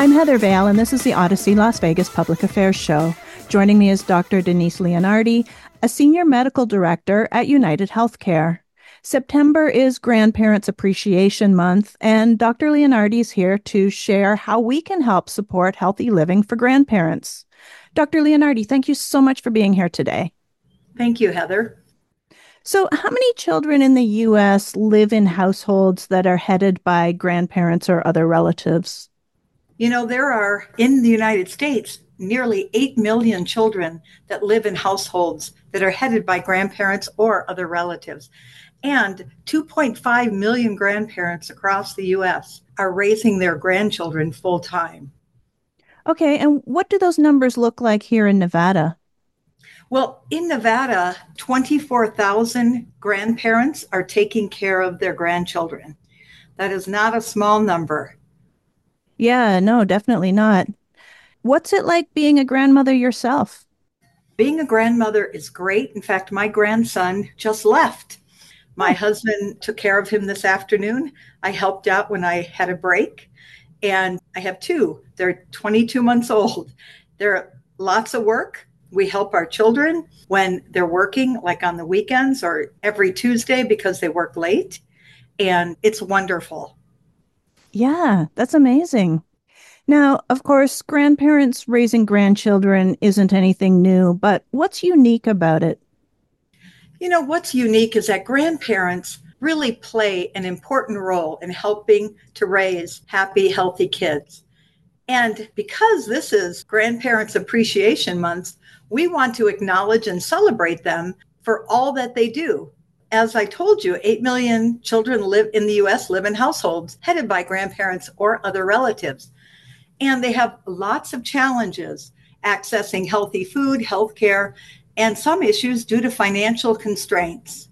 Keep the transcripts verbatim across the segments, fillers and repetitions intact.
I'm Heather Vale, and this is the Odyssey Las Vegas Public Affairs Show. Joining me is Doctor Denise Leonardi, a Senior Medical Director at United Healthcare. September is Grandparents Appreciation Month, and Doctor Leonardi is here to share how we can help support healthy living for grandparents. Doctor Leonardi, thank you so much for being here today. Thank you, Heather. So, how many children in the U S live in households that are headed by grandparents or other relatives? You know, there are, in the United States, nearly eight million children that live in households that are headed by grandparents or other relatives. And two point five million grandparents across the U S are raising their grandchildren full time. Okay, and what do those numbers look like here in Nevada? Well, in Nevada, twenty-four thousand grandparents are taking care of their grandchildren. That is not a small number. Yeah, no, definitely not. What's it like being a grandmother yourself? Being a grandmother is great. In fact, my grandson just left. My Oh. husband took care of him this afternoon. I helped out when I had a break. And I have two. They're twenty-two months old. They're lots of work. We help our children when they're working, like on the weekends or every Tuesday because they work late. And it's wonderful. Yeah, that's amazing. Now, of course, grandparents raising grandchildren isn't anything new, but what's unique about it? You know, what's unique is that grandparents really play an important role in helping to raise happy, healthy kids. And because this is Grandparents Appreciation Month, we want to acknowledge and celebrate them for all that they do. As I told you, eight million children live in the U S, live in households headed by grandparents or other relatives. And they have lots of challenges accessing healthy food, healthcare, and some issues due to financial constraints.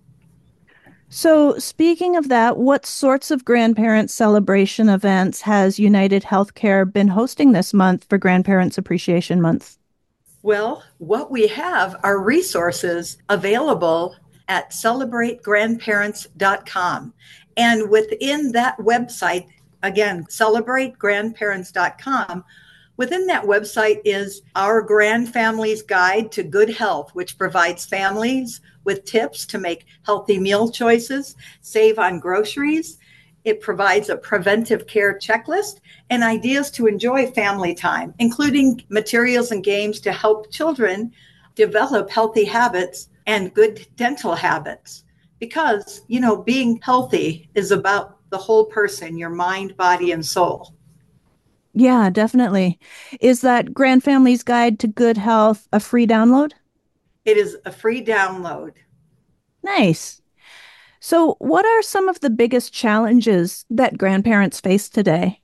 So, speaking of that, what sorts of grandparent celebration events has United Healthcare been hosting this month for Grandparents Appreciation Month? Well, what we have are resources available at celebrate grandparents dot com. And within that website, again, celebrate grandparents dot com, within that website is our Grand Families Guide to Good Health, which provides families with tips to make healthy meal choices, save on groceries. It provides a preventive care checklist and ideas to enjoy family time, including materials and games to help children develop healthy habits and good dental habits. Because, you know, being healthy is about the whole person, your mind, body, and soul. Yeah, definitely. Is that Grand Family's Guide to Good Health a free download? It is a free download. Nice. So, what are some of the biggest challenges that grandparents face today?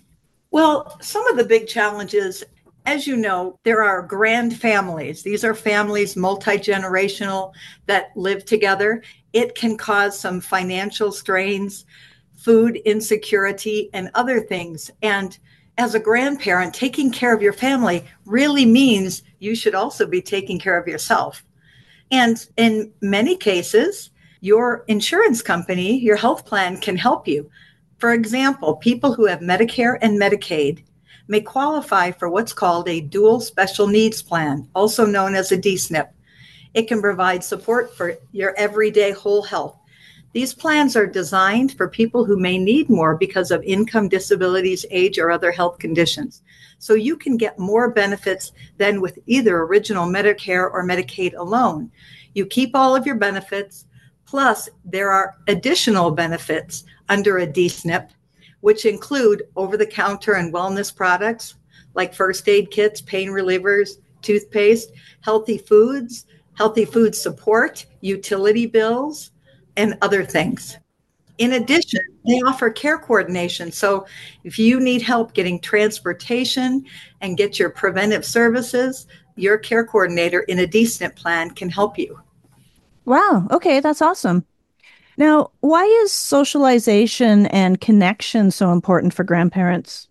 Well, some of the big challenges, as you know, there are grand families. These are families, multi-generational, that live together. It can cause some financial strains, food insecurity, and other things. And as a grandparent, taking care of your family really means you should also be taking care of yourself. And in many cases, your insurance company, your health plan can help you. For example, people who have Medicare and Medicaid may qualify for what's called a dual special needs plan, also known as a D S N P. It can provide support for your everyday whole health. These plans are designed for people who may need more because of income, disabilities, age, or other health conditions. So you can get more benefits than with either original Medicare or Medicaid alone. You keep all of your benefits, plus there are additional benefits under a D S N P, which include over-the-counter and wellness products like first aid kits, pain relievers, toothpaste, healthy foods, healthy food support, utility bills, and other things. In addition, they offer care coordination. So if you need help getting transportation and get your preventive services, your care coordinator in a D S N P plan can help you. Wow, okay, that's awesome. Now, why is socialization and connection so important for grandparents?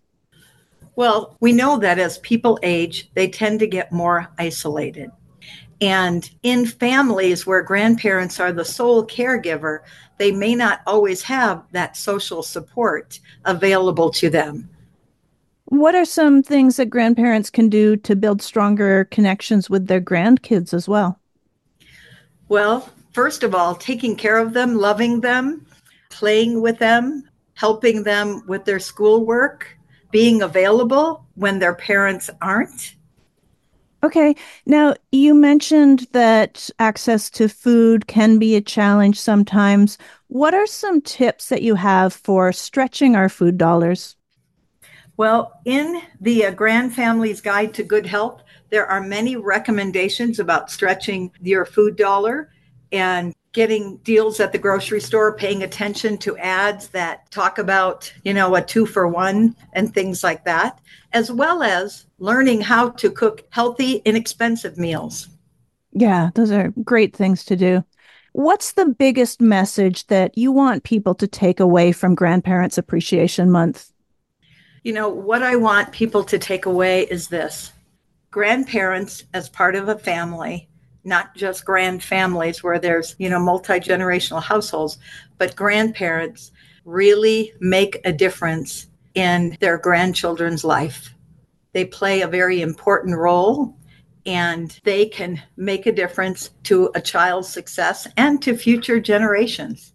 Well, we know that as people age, they tend to get more isolated. And in families where grandparents are the sole caregiver, they may not always have that social support available to them. What are some things that grandparents can do to build stronger connections with their grandkids as well? Well, first of all, taking care of them, loving them, playing with them, helping them with their schoolwork, being available when their parents aren't. Okay. Now, you mentioned that access to food can be a challenge sometimes. What are some tips that you have for stretching our food dollars? Well, in the uh, Grand Family's Guide to Good Health, there are many recommendations about stretching your food dollar and getting deals at the grocery store, paying attention to ads that talk about, you know, a two for one and things like that, as well as learning how to cook healthy, inexpensive meals. Yeah, those are great things to do. What's the biggest message that you want people to take away from Grandparents Appreciation Month? You know, what I want people to take away is this: grandparents as part of a family, not just grand families where there's, you know, multi-generational households, but grandparents really make a difference in their grandchildren's life. They play a very important role and they can make a difference to a child's success and to future generations.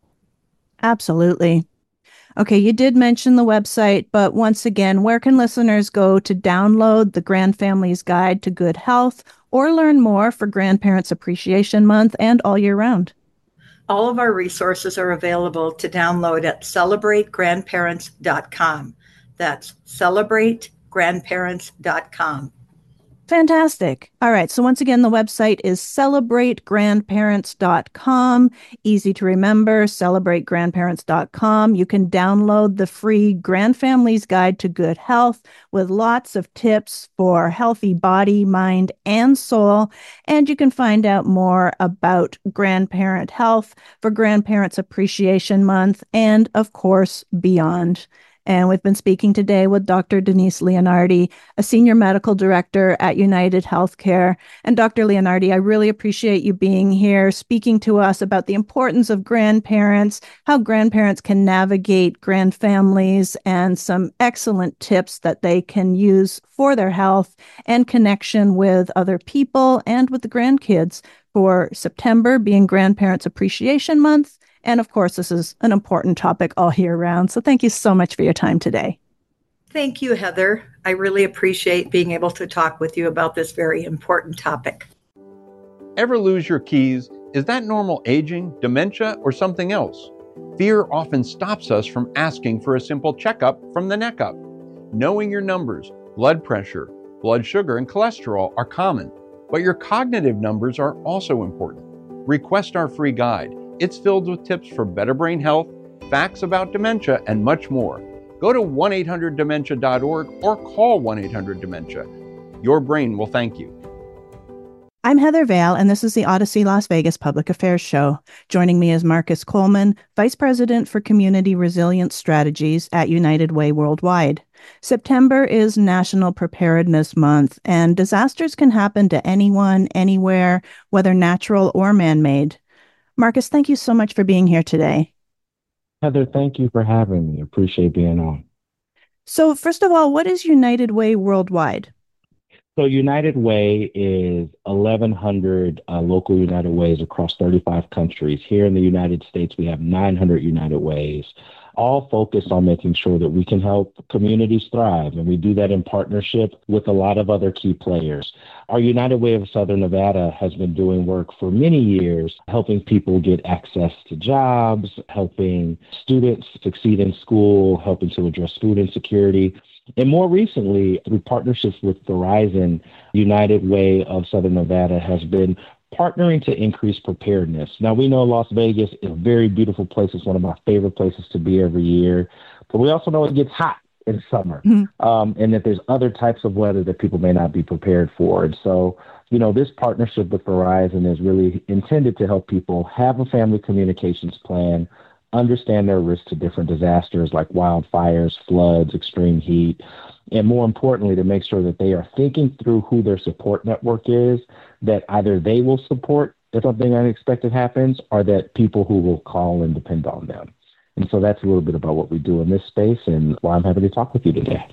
Absolutely. Okay, you did mention the website, but once again, where can listeners go to download the Grand Family's Guide to Good Health or learn more for Grandparents Appreciation Month and all year round? All of our resources are available to download at celebrate grandparents dot com. That's celebrate grandparents dot com. Fantastic. All right. So once again, the website is celebrate grandparents dot com. Easy to remember, celebrate grandparents dot com. You can download the free Grand Family's Guide to Good Health with lots of tips for healthy body, mind, and soul. And you can find out more about grandparent health for Grandparents Appreciation Month and, of course, beyond. And we've been speaking today with Doctor Denise Leonardi, a senior medical director at United Healthcare. And Doctor Leonardi, I really appreciate you being here, speaking to us about the importance of grandparents, how grandparents can navigate grand families, and some excellent tips that they can use for their health and connection with other people and with the grandkids for September being Grandparents Appreciation Month. And of course, this is an important topic all year round. So thank you so much for your time today. Thank you, Heather. I really appreciate being able to talk with you about this very important topic. Ever lose your keys? Is that normal aging, dementia, or something else? Fear often stops us from asking for a simple checkup from the neck up. Knowing your numbers, blood pressure, blood sugar, and cholesterol are common, but your cognitive numbers are also important. Request our free guide. It's filled with tips for better brain health, facts about dementia, and much more. Go to one eight hundred dementia dot org or call one eight hundred dementia. Your brain will thank you. I'm Heather Vale, and this is the Odyssey Las Vegas Public Affairs Show. Joining me is Marcus Coleman, Vice President for Community Resilience Strategies at United Way Worldwide. September is National Preparedness Month, and disasters can happen to anyone, anywhere, whether natural or man-made. Marcus, thank you so much for being here today. Heather, thank you for having me. Appreciate being on. So first of all, what is United Way Worldwide? So United Way is eleven hundred uh, local United Ways across thirty-five countries. Here in the United States, we have nine hundred United Ways, all focused on making sure that we can help communities thrive. And we do that in partnership with a lot of other key players. Our United Way of Southern Nevada has been doing work for many years, helping people get access to jobs, helping students succeed in school, helping to address food insecurity. And more recently, through partnerships with Verizon, United Way of Southern Nevada has been partnering to increase preparedness. Now, we know Las Vegas is a very beautiful place. It's one of my favorite places to be every year. But we also know it gets hot in summer, mm-hmm. um, and that there's other types of weather that people may not be prepared for. And so, you know, this partnership with Verizon is really intended to help people have a family communications plan, understand their risk to different disasters like wildfires, floods, extreme heat, and more importantly, to make sure that they are thinking through who their support network is, that either they will support if something unexpected happens, or that people who will call and depend on them. And so that's a little bit about what we do in this space and why I'm happy to talk with you today.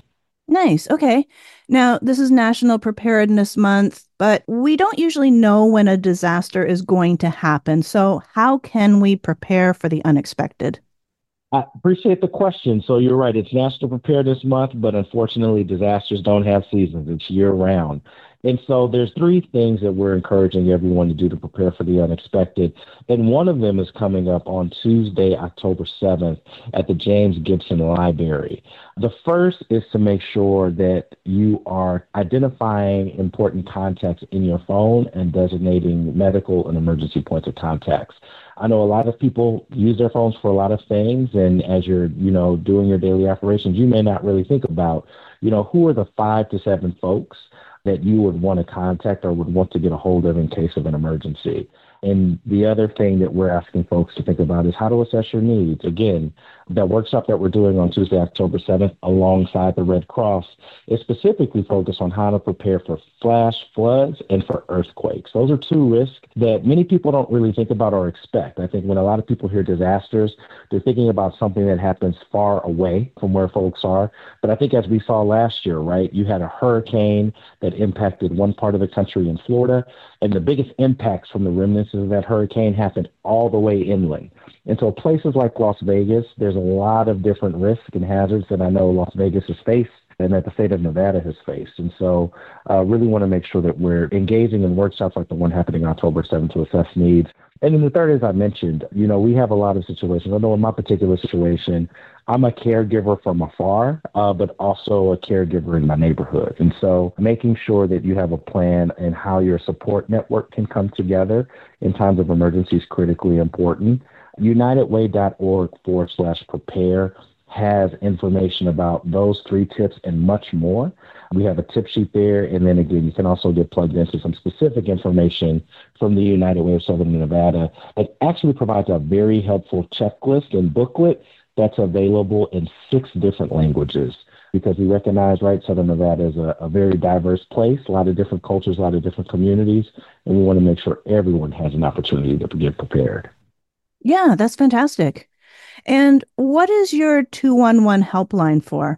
Nice. Okay. Now, this is National Preparedness Month, but we don't usually know when a disaster is going to happen. So, how can we prepare for the unexpected? I appreciate the question. So you're right. It's National Preparedness Month, but unfortunately, disasters don't have seasons. It's year round. And so there's three things that we're encouraging everyone to do to prepare for the unexpected. And one of them is coming up on Tuesday, October seventh at the James Gibson Library. The first is to make sure that you are identifying important contacts in your phone and designating medical and emergency points of contacts. I know a lot of people use their phones for a lot of things, and as you're, you know, doing your daily operations, you may not really think about, you know, who are the five to seven folks that you would want to contact or would want to get a hold of in case of an emergency. And the other thing that we're asking folks to think about is how to assess your needs. Again, that workshop that we're doing on Tuesday, October seventh, alongside the Red Cross, is specifically focused on how to prepare for flash floods and for earthquakes. Those are two risks that many people don't really think about or expect. I think when a lot of people hear disasters, they're thinking about something that happens far away from where folks are. But I think as we saw last year, right, you had a hurricane that impacted one part of the country in Florida, and the biggest impacts from the remnants of that hurricane happened all the way inland. And so places like Las Vegas, there's a lot of different risks and hazards that I know Las Vegas has faced and that the state of Nevada has faced. And so uh, really want to make sure that we're engaging in workshops like the one happening October seventh to assess needs. And then the third, as I mentioned, you know, we have a lot of situations. I know in my particular situation, I'm a caregiver from afar, uh, but also a caregiver in my neighborhood. And so making sure that you have a plan and how your support network can come together in times of emergency is critically important. UnitedWay.org forward slash prepare has information about those three tips and much more. We have a tip sheet there. And then again, you can also get plugged into some specific information from the United Way of Southern Nevada that actually provides a very helpful checklist and booklet that's available in six different languages, because we recognize, right, Southern Nevada is a, a very diverse place, a lot of different cultures, a lot of different communities, and we want to make sure everyone has an opportunity to get prepared. Yeah, that's fantastic. And what is your two one one helpline for?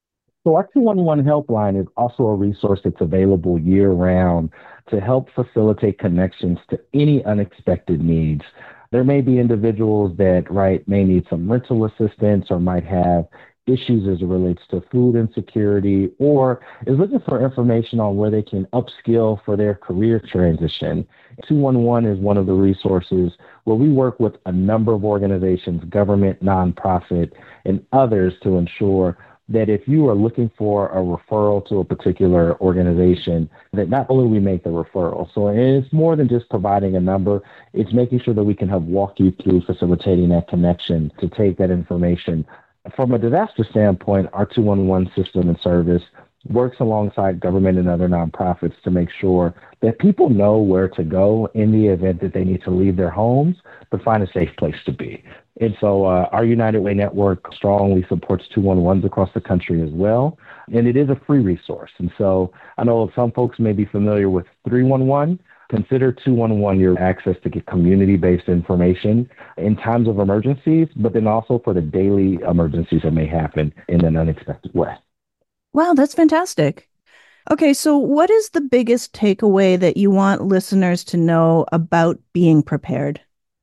So our two one one helpline is also a resource that's available year round to help facilitate connections to any unexpected needs. There may be individuals that, right, may need some rental assistance or might have issues as it relates to food insecurity, or is looking for information on where they can upskill for their career transition. two one one is one of the resources where we work with a number of organizations, government, nonprofit, and others to ensure that if you are looking for a referral to a particular organization, that not only we make the referral. So it's more than just providing a number, it's making sure that we can help walk you through facilitating that connection to take that information. From a disaster standpoint, our two one one system and service works alongside government and other nonprofits to make sure that people know where to go in the event that they need to leave their homes, but find a safe place to be. And so uh, our United Way network strongly supports two one ones across the country as well. And it is a free resource. And so I know some folks may be familiar with three one one. Consider two one one your access to get community-based information in times of emergencies, but then also for the daily emergencies that may happen in an unexpected way. Wow, that's fantastic. Okay, so what is the biggest takeaway that you want listeners to know about being prepared?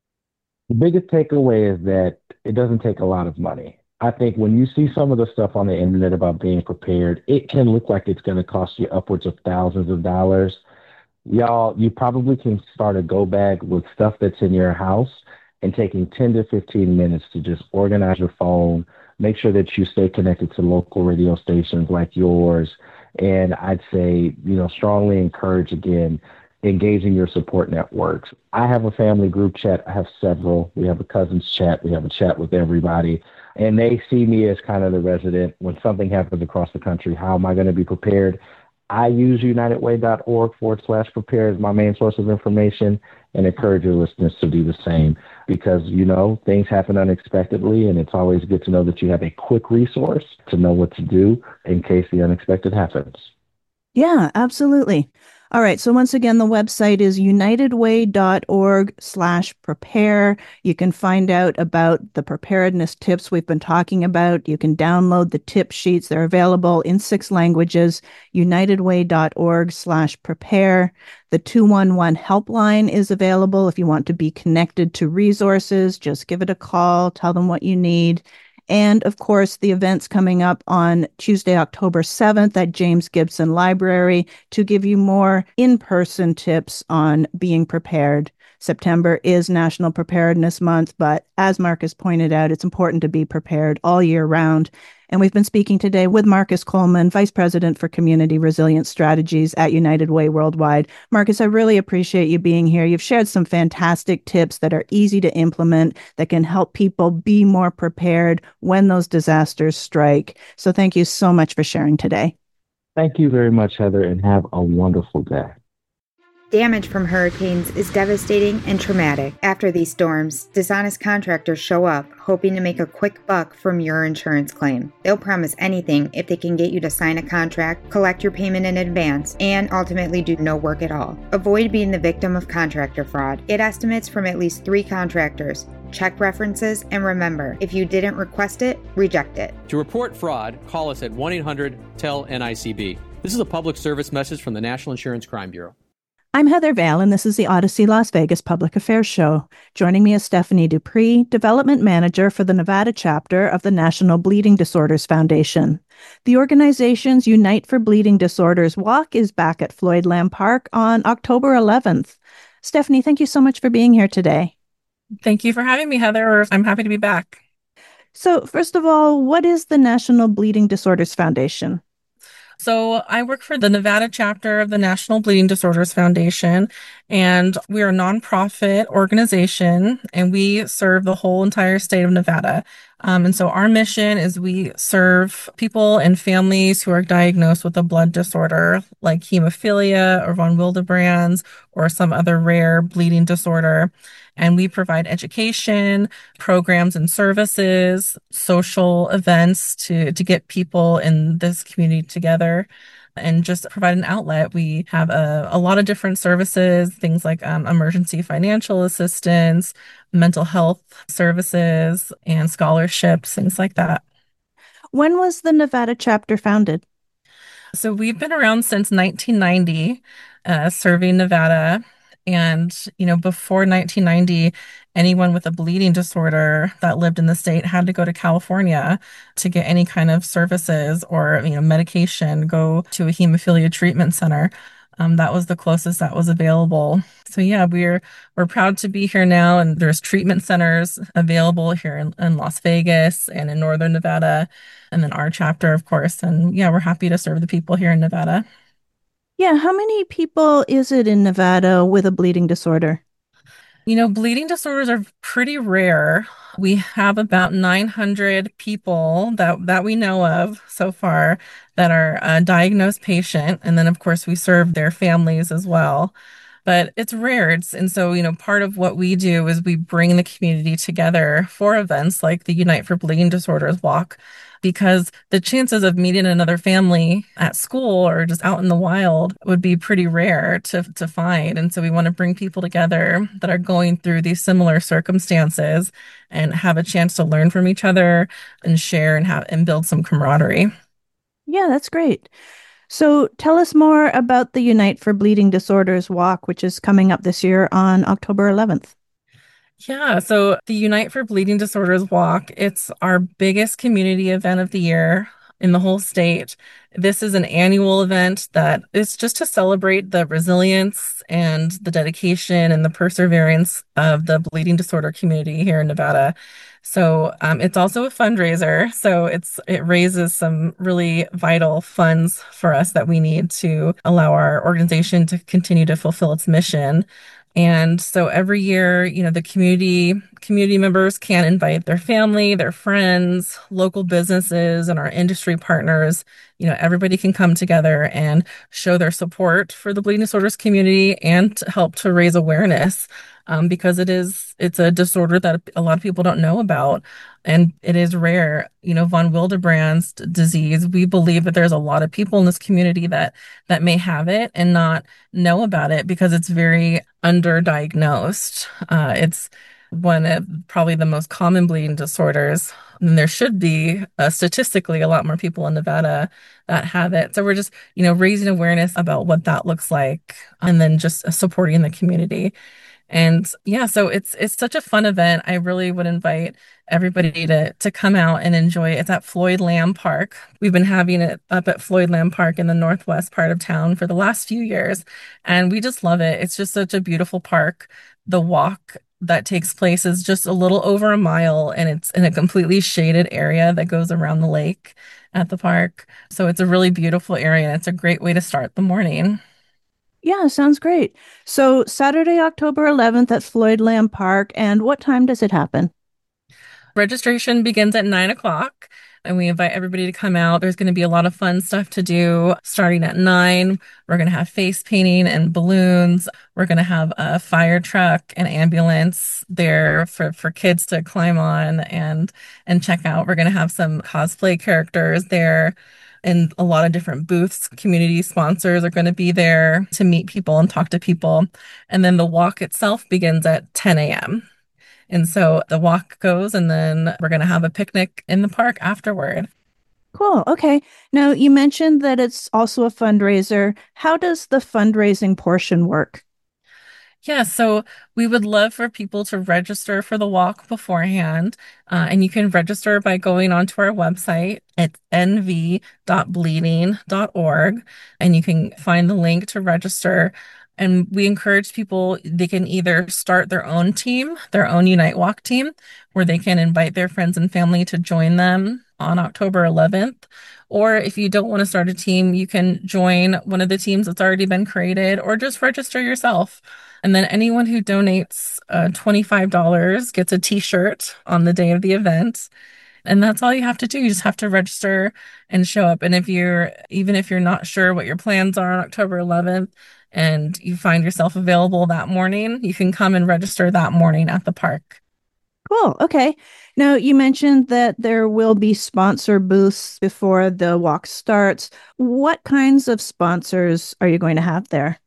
The biggest takeaway is that it doesn't take a lot of money. I think when you see some of the stuff on the internet about being prepared, it can look like it's going to cost you upwards of thousands of dollars. Y'all, you probably can start a go bag with stuff that's in your house and taking ten to fifteen minutes to just organize your phone, make sure that you stay connected to local radio stations like yours. And I'd say, you know, strongly encourage, again, engaging your support networks. I have a family group chat. I have several. We have a cousins chat. We have a chat with everybody. And they see me as kind of the resident. When something happens across the country, how am I going to be prepared? I use UnitedWay.org forward slash prepare as my main source of information, and encourage your listeners to do the same, because, you know, things happen unexpectedly, and it's always good to know that you have a quick resource to know what to do in case the unexpected happens. Yeah, absolutely. All right. So once again, the website is unitedway.org slash prepare. You can find out about the preparedness tips we've been talking about. You can download the tip sheets. They're available in six languages, unitedway.org slash prepare. The two one one helpline is available if you want to be connected to resources. Just give it a call, tell them what you need. And of course, the event's coming up on Tuesday, October seventh at James Gibson Library to give you more in-person tips on being prepared. September is National Preparedness Month, but as Marcus pointed out, it's important to be prepared all year round. And we've been speaking today with Marcus Coleman, Vice President for Community Resilience Strategies at United Way Worldwide. Marcus, I really appreciate you being here. You've shared some fantastic tips that are easy to implement that can help people be more prepared when those disasters strike. So thank you so much for sharing today. Thank you very much, Heather, and have a wonderful day. Damage from hurricanes is devastating and traumatic. After these storms, dishonest contractors show up, hoping to make a quick buck from your insurance claim. They'll promise anything if they can get you to sign a contract, collect your payment in advance, and ultimately do no work at all. Avoid being the victim of contractor fraud. Get estimates from at least three contractors. Check references, and remember, if you didn't request it, reject it. To report fraud, call us at one eight hundred T E L N I C B. This is a public service message from the National Insurance Crime Bureau. I'm Heather Vale, and this is the Odyssey Las Vegas Public Affairs Show. Joining me is Stephanie Dupree, Development Manager for the Nevada chapter of the National Bleeding Disorders Foundation. The organization's Unite for Bleeding Disorders Walk is back at Floyd Lamb Park on October eleventh. Stephanie, thank you so much for being here today. Thank you for having me, Heather. I'm happy to be back. So, first of all, what is the National Bleeding Disorders Foundation? So I work for the Nevada chapter of the National Bleeding Disorders Foundation, and we're a nonprofit organization, and we serve the whole entire state of Nevada. Um, and so our mission is we serve people and families who are diagnosed with a blood disorder like hemophilia or von Willebrand's or some other rare bleeding disorder. And we provide education, programs and services, social events to, to get people in this community together and just provide an outlet. We have a, a lot of different services, things like um, emergency financial assistance, mental health services, and scholarships, things like that. When was the Nevada chapter founded? So we've been around since nineteen ninety, uh, serving Nevada. And, you know, before nineteen ninety, anyone with a bleeding disorder that lived in the state had to go to California to get any kind of services or, you know, medication, go to a hemophilia treatment center. Um, that was the closest that was available. So yeah, we're we're proud to be here now, and there's treatment centers available here in, in Las Vegas and in Northern Nevada, and then our chapter, of course. And yeah, we're happy to serve the people here in Nevada. Yeah, how many people is it in Nevada with a bleeding disorder? You know, bleeding disorders are pretty rare. We have about nine hundred people that, that we know of so far that are a diagnosed patient. And then, of course, we serve their families as well. But it's rare. It's, and so, you know, part of what we do is we bring the community together for events like the Unite for Bleeding Disorders Walk, because the chances of meeting another family at school or just out in the wild would be pretty rare to, to find. And so we want to bring people together that are going through these similar circumstances and have a chance to learn from each other and share and have and build some camaraderie. Yeah, that's great. So tell us more about the Unite for Bleeding Disorders Walk, which is coming up this year on October eleventh. Yeah, so the Unite for Bleeding Disorders Walk, it's our biggest community event of the year in the whole state. This is an annual event that is just to celebrate the resilience and the dedication and the perseverance of the bleeding disorder community here in Nevada. So um, it's also a fundraiser. So it's it raises some really vital funds for us that we need to allow our organization to continue to fulfill its mission. And so every year, you know, the community community members can invite their family, their friends, local businesses, and our industry partners. You know, everybody can come together and show their support for the bleeding disorders community and to help to raise awareness um, because it is it's a disorder that a lot of people don't know about, and it is rare. You know, von Willebrand's d- disease. We believe that there's a lot of people in this community that that may have it and not know about it because it's very underdiagnosed. Uh, it's one of probably the most common bleeding disorders. And there should be uh, statistically a lot more people in Nevada that have it. So we're just, you know, raising awareness about what that looks like and then just uh, supporting the community. And yeah, so it's it's such a fun event. I really would invite everybody to to come out and enjoy it. It's at Floyd Lamb Park. We've been having it up at Floyd Lamb Park in the northwest part of town for the last few years, and we just love it. It's just such a beautiful park. The walk that takes place is just a little over a mile, and it's in a completely shaded area that goes around the lake at the park. So it's a really beautiful area, and it's a great way to start the morning. Yeah, sounds great. So Saturday, October eleventh at Floyd Lamb Park. And what time does it happen? Registration begins at nine o'clock, and we invite everybody to come out. There's going to be a lot of fun stuff to do starting at nine. We're going to have face painting and balloons. We're going to have a fire truck and ambulance there for, for kids to climb on and, and check out. We're going to have some cosplay characters there and a lot of different booths. Community sponsors are going to be there to meet people and talk to people. And then the walk itself begins at ten a m. And so the walk goes, and then we're going to have a picnic in the park afterward. Cool. Okay. Now, you mentioned that it's also a fundraiser. How does the fundraising portion work? Yeah, so we would love for people to register for the walk beforehand. Uh, and you can register by going onto our website at n v dot bleeding dot org. And you can find the link to register. And we encourage people, they can either start their own team, their own Unite Walk team, where they can invite their friends and family to join them on October eleventh. Or if you don't want to start a team, you can join one of the teams that's already been created or just register yourself. And then anyone who donates uh, twenty-five dollars gets a t-shirt on the day of the event. And that's all you have to do. You just have to register and show up. And if you're, even if you're not sure what your plans are on October eleventh and you find yourself available that morning, you can come and register that morning at the park. Cool. Okay. Now, you mentioned that there will be sponsor booths before the walk starts. What kinds of sponsors are you going to have there?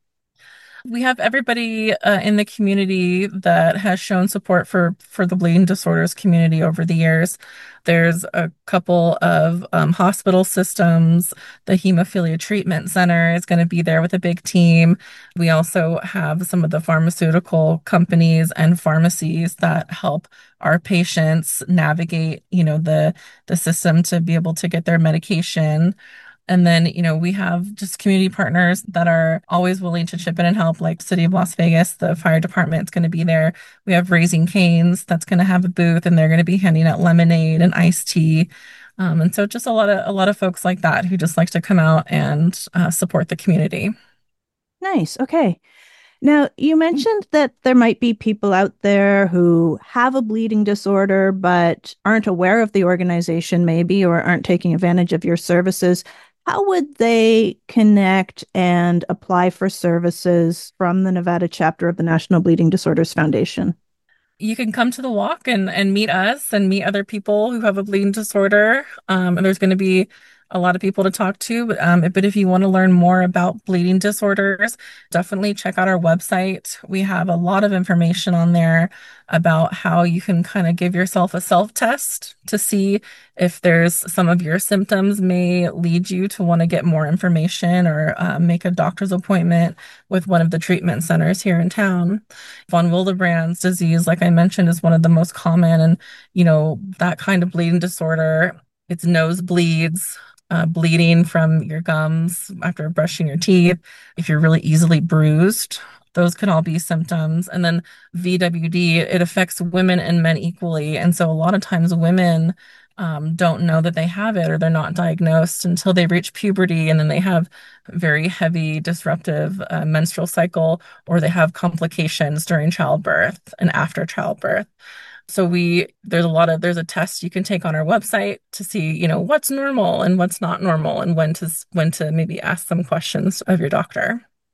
We have everybody uh, in the community that has shown support for for the bleeding disorders community over the years. There's a couple of um, hospital systems. The Hemophilia Treatment Center is going to be there with a big team. We also have some of the pharmaceutical companies and pharmacies that help our patients navigate, you know, the the system to be able to get their medication. And then, you know, we have just community partners that are always willing to chip in and help, like City of Las Vegas, the fire department is going to be there. We have Raising Cane's that's going to have a booth, and they're going to be handing out lemonade and iced tea. Um, and so just a lot of a lot of folks like that who just like to come out and uh, support the community. Nice. Okay. Now, you mentioned that there might be people out there who have a bleeding disorder but aren't aware of the organization, maybe, or aren't taking advantage of your services. How would they connect and apply for services from the Nevada chapter of the National Bleeding Disorders Foundation? You can come to the walk and, and meet us and meet other people who have a bleeding disorder. Um, and there's going to be a lot of people to talk to. But, um, but if you want to learn more about bleeding disorders, definitely check out our website. We have a lot of information on there about how you can kind of give yourself a self-test to see if there's some of your symptoms may lead you to want to get more information or uh, make a doctor's appointment with one of the treatment centers here in town. Von Willebrand's disease, like I mentioned, is one of the most common, and you know, that kind of bleeding disorder, it's nosebleeds, uh, bleeding from your gums after brushing your teeth, if you're really easily bruised. Those can all be symptoms. And then V W D, it affects women and men equally. And so a lot of times women um, don't know that they have it, or they're not diagnosed until they reach puberty, and then they have very heavy disruptive uh, menstrual cycle, or they have complications during childbirth and after childbirth. So we there's a lot of there's a test you can take on our website to see, you know, what's normal and what's not normal, and when to when to maybe ask some questions of your doctor.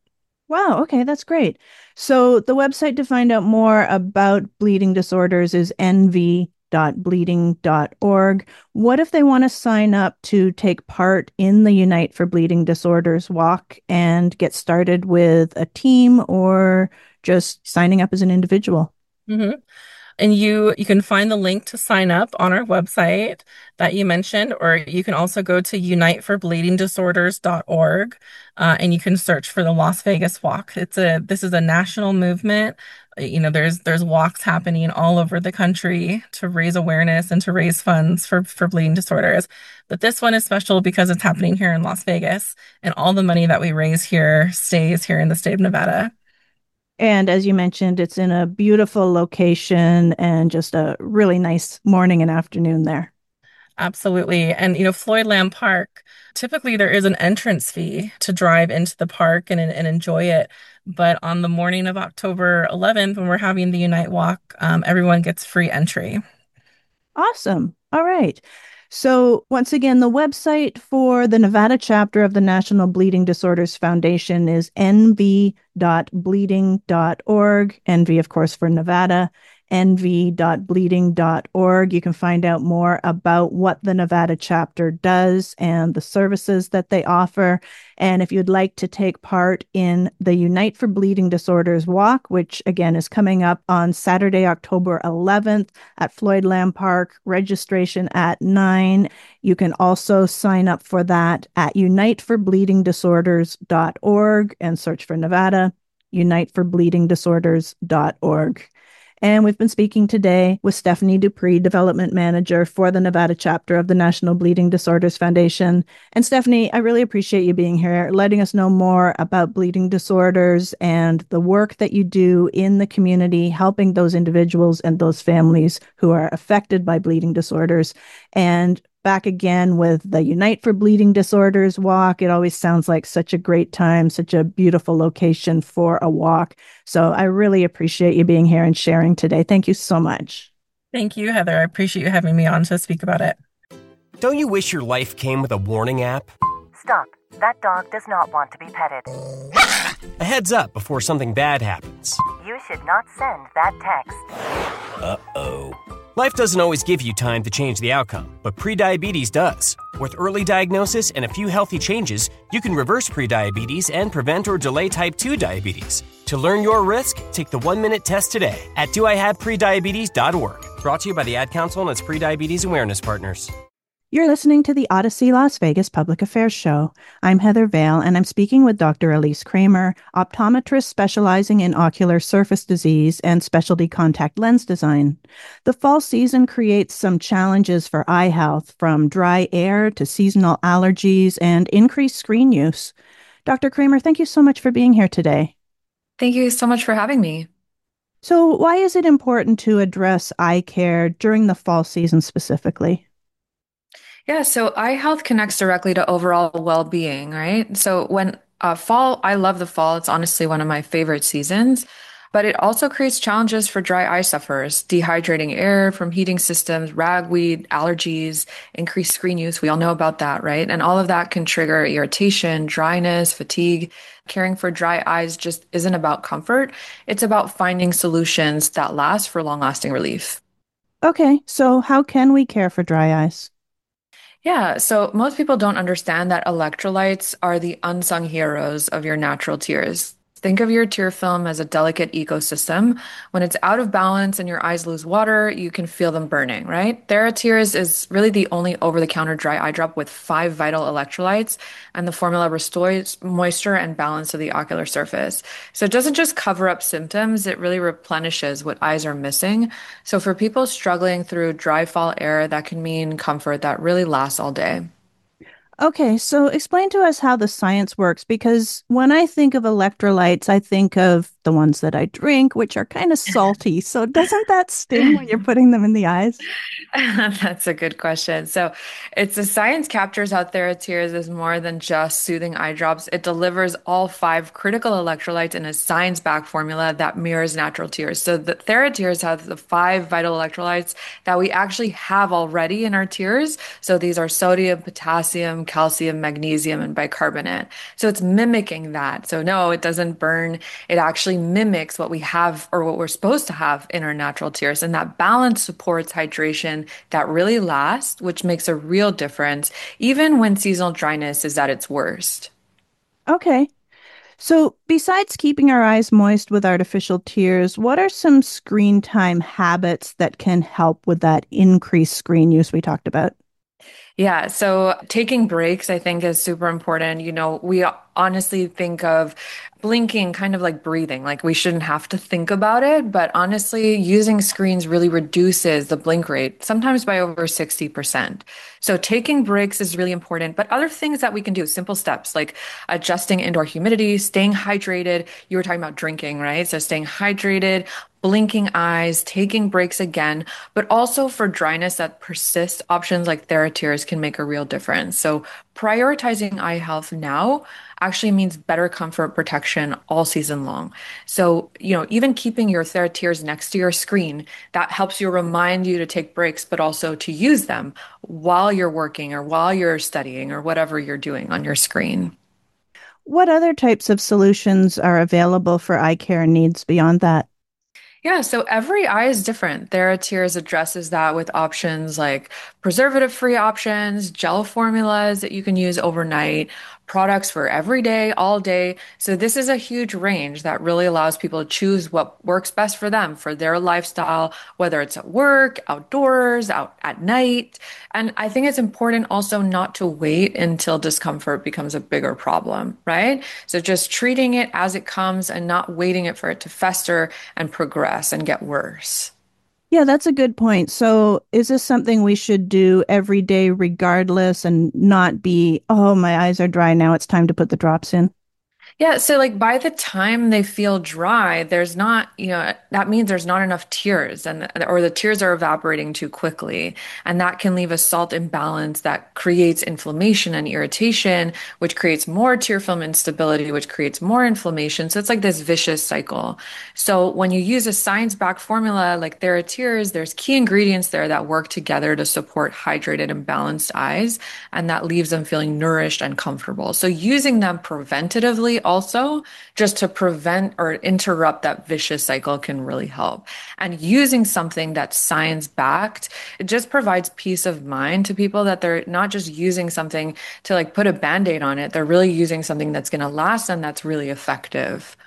Wow, okay, that's great. So the website to find out more about bleeding disorders is n v dot bleeding dot org. What if they want to sign up to take part in the Unite for Bleeding Disorders walk and get started with a team or just signing up as an individual? Mm-hmm. And you you can find the link to sign up on our website that you mentioned, or you can also go to unite for bleeding disorders dot org, uh, and you can search for the Las Vegas Walk. It's a this is a national movement. You know, there's there's walks happening all over the country to raise awareness and to raise funds for for bleeding disorders. But this one is special because it's happening here in Las Vegas, and all the money that we raise here stays here in the state of Nevada. And as you mentioned, it's in a beautiful location and just a really nice morning and afternoon there. Absolutely. And, you know, Floyd Lamb Park, typically there is an entrance fee to drive into the park and, and enjoy it. But on the morning of October eleventh, when we're having the Unite Walk, um, everyone gets free entry. Awesome. All right. So, once again, the website for the Nevada chapter of the National Bleeding Disorders Foundation is n v dot bleeding dot org. N V, of course, for Nevada. n v dot bleeding dot org. You can find out more about what the Nevada chapter does and the services that they offer. And if you'd like to take part in the Unite for Bleeding Disorders Walk, which again is coming up on Saturday, October eleventh at Floyd Lamb Park, registration at nine. You can also sign up for that at unite for bleeding disorders dot org and search for Nevada, unite for bleeding disorders dot org. And we've been speaking today with Stephanie Dupree, Development Manager for the Nevada chapter of the National Bleeding Disorders Foundation. And Stephanie, I really appreciate you being here, letting us know more about bleeding disorders and the work that you do in the community, helping those individuals and those families who are affected by bleeding disorders. And back again with the Unite for Bleeding Disorders walk. It always sounds like such a great time, such a beautiful location for a walk. So I really appreciate you being here and sharing today. Thank you so much. Thank you, Heather. I appreciate you having me on to speak about it. Don't you wish your life came with a warning app? Stop. That dog does not want to be petted. A heads up before something bad happens. You should not send that text. Uh-oh. Life doesn't always give you time to change the outcome, but prediabetes does. With early diagnosis and a few healthy changes, you can reverse prediabetes and prevent or delay type two diabetes. To learn your risk, take the one-minute test today at do I have prediabetes dot org. Brought to you by the Ad Council and its Prediabetes Awareness Partners. You're listening to the Odyssey Las Vegas Public Affairs Show. I'm Heather Vale, and I'm speaking with Doctor Elise Kramer, optometrist specializing in ocular surface disease and specialty contact lens design. The fall season creates some challenges for eye health, from dry air to seasonal allergies and increased screen use. Doctor Kramer, thank you so much for being here today. Thank you so much for having me. So why is it important to address eye care during the fall season specifically? Yeah, so eye health connects directly to overall well-being, right? So when uh, fall, I love the fall. It's honestly one of my favorite seasons, but it also creates challenges for dry eye sufferers, dehydrating air from heating systems, ragweed, allergies, increased screen use. We all know about that, right? And all of that can trigger irritation, dryness, fatigue. Caring for dry eyes just isn't about comfort. It's about finding solutions that last for long-lasting relief. Okay, so how can we care for dry eyes? Yeah, so most people don't understand that electrolytes are the unsung heroes of your natural tears. Think of your tear film as a delicate ecosystem. When it's out of balance and your eyes lose water, you can feel them burning, right? TheraTears is really the only over-the-counter dry eye drop with five vital electrolytes, and the formula restores moisture and balance of the ocular surface. So it doesn't just cover up symptoms, it really replenishes what eyes are missing. So for people struggling through dry fall air, that can mean comfort that really lasts all day. Okay, so explain to us how the science works, because when I think of electrolytes, I think of the ones that I drink, which are kind of salty. So doesn't that sting when you're putting them in the eyes? That's a good question. So it's the science captures how TheraTears is more than just soothing eye drops. It delivers all five critical electrolytes in a science-backed formula that mirrors natural tears. So the TheraTears have the five vital electrolytes that we actually have already in our tears. So these are sodium, potassium, calcium, magnesium, and bicarbonate. So it's mimicking that. So no, it doesn't burn. It actually mimics what we have or what we're supposed to have in our natural tears. And that balance supports hydration that really lasts, which makes a real difference, even when seasonal dryness is at its worst. Okay. So besides keeping our eyes moist with artificial tears, what are some screen time habits that can help with that increased screen use we talked about? Yeah, so taking breaks, I think, is super important. You know, we honestly think of blinking kind of like breathing, like we shouldn't have to think about it. But honestly, using screens really reduces the blink rate, sometimes by over sixty percent. So taking breaks is really important. But other things that we can do, simple steps like adjusting indoor humidity, staying hydrated. You were talking about drinking, right? So staying hydrated, blinking eyes, taking breaks again, but also for dryness that persists, options like TheraTears can make a real difference. So prioritizing eye health now actually means better comfort protection all season long. So, you know, even keeping your TheraTears next to your screen, that helps you remind you to take breaks, but also to use them while you're working or while you're studying or whatever you're doing on your screen. What other types of solutions are available for eye care needs beyond that? Yeah, so every eye is different. TheraTears addresses that with options like preservative-free options, gel formulas that you can use overnight, products for every day, all day. So this is a huge range that really allows people to choose what works best for them, for their lifestyle, whether it's at work, outdoors, out at night. And I think it's important also not to wait until discomfort becomes a bigger problem, right? So just treating it as it comes and not waiting it for it to fester and progress and get worse. Yeah, that's a good point. So is this something we should do every day regardless and not be, oh, my eyes are dry now, it's time to put the drops in? Yeah, so like by the time they feel dry, there's not, you know, that means there's not enough tears and or the tears are evaporating too quickly. And that can leave a salt imbalance that creates inflammation and irritation, which creates more tear film instability, which creates more inflammation. So it's like this vicious cycle. So when you use a science-backed formula like TheraTears, there's key ingredients there that work together to support hydrated and balanced eyes, and that leaves them feeling nourished and comfortable. So using them preventatively also just to prevent or interrupt that vicious cycle can really help. And using something that's science-backed, it just provides peace of mind to people that they're not just using something to like put a Band-Aid on it. They're really using something that's going to last and that's really effective.